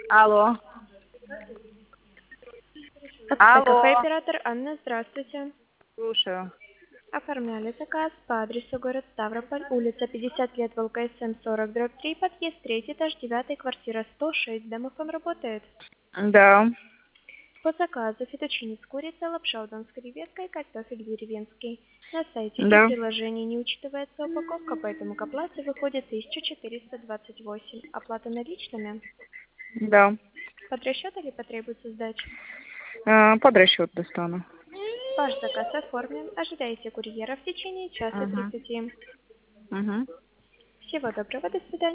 Алло. АТТ кафе Алло. оператор Анна, здравствуйте. Слушаю. Оформляли заказ по адресу город Ставрополь, улица 50 лет, ВЛКСМ 40/3, подъезд 3, этаж 9, квартира 106. Домофон работает. Да. По заказу фетучини с курицей, лапша удон с креветкой, картофель деревенский. На сайте и Да. приложении не учитывается упаковка, поэтому к оплате выходит 1428. Оплата наличными. Да. Под расчет или потребуется сдача? Под расчет достану. Ваш заказ оформлен. Ожидайте курьера в течение часа Угу. 30. Угу. Всего доброго, до свидания.